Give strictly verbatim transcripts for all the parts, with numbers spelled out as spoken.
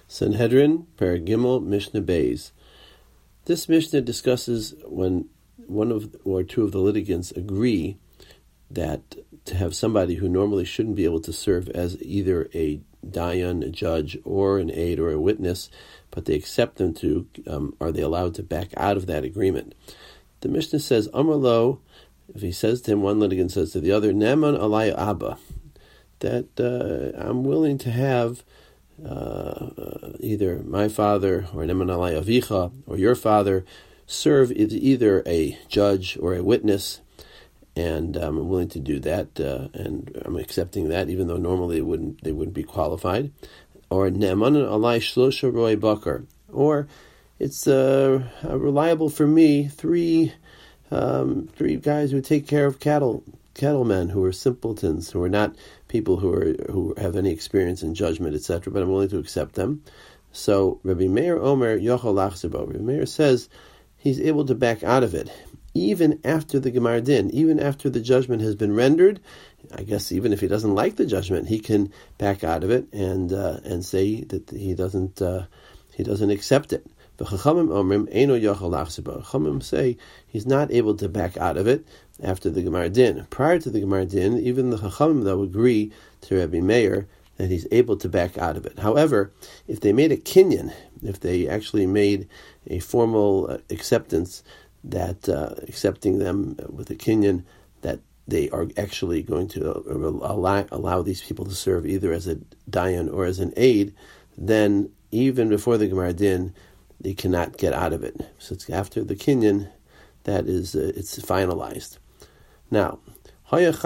Sanhedrin, Paragimel, Mishnah Beis. This Mishnah discusses when one of or two of the litigants agree that to have somebody who normally shouldn't be able to serve as either a dayan, a judge, or an aide or a witness, but they accept them to, um, are they allowed to back out of that agreement? The Mishnah says, Amar lo, if he says to him, one litigant says to the other, Neman alay abba, that uh, I'm willing to have uh, uh, either my father or Neman alay avicha or your father serve either a judge or a witness, and um, I'm willing to do that, uh, and I'm accepting that, even though normally it wouldn't, they wouldn't be qualified. Or Ne'eman alai shlosha roi bakar, or it's uh, reliable for me three um, three guys who take care of cattle, cattlemen who are simpletons, who are not people who are who have any experience in judgment, et cetera. But I'm willing to accept them. So Rabbi Meir Omer Yochel Lachzebo. Rabbi Meir says he's able to back out of it, even after the Gemar Din, even after the judgment has been rendered. I guess even if he doesn't like the judgment, he can back out of it and uh, and say that he doesn't uh, he doesn't accept it. The Chachamim Omrim Eino Yochel Lachzebo. Chachamim say he's not able to back out of it after the Gemar Din. Prior to the Gemar Din, even the Chachamim though agree to Rabbi Meir that he's able to back out of it. However, if they made a kinyan, if they actually made a formal uh, acceptance, that uh, accepting them with a kinyan, that they are actually going to allow, allow these people to serve either as a dayan or as an aide, then even before the Gemar Din, they cannot get out of it. So it's after the kinyan that is uh, it's finalized. Now, let's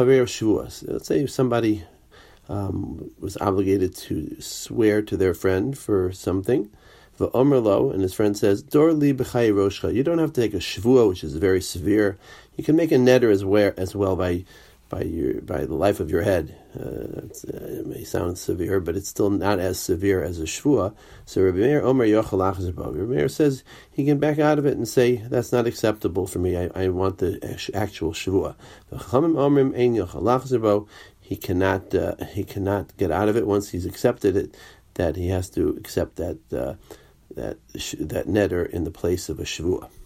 say if somebody um, was obligated to swear to their friend for something, V'omer and his friend says, Dor li b'chai roshcha. You don't have to take a shvua, which is very severe. You can make a neder as well, as well by by your by the life of your head. Uh, uh, it may sound severe, but it's still not as severe as a shvua. So Rabbi Meir Omer Yochel Lachzebo. Rabbi Meir says he can back out of it and say that's not acceptable for me. I, I want the actual shvua. V'chachamim Omrim Ein Yochel Lachzebo. He cannot uh, he cannot get out of it once he's accepted it. That he has to accept that. Uh, that that neder in the place of a shvua.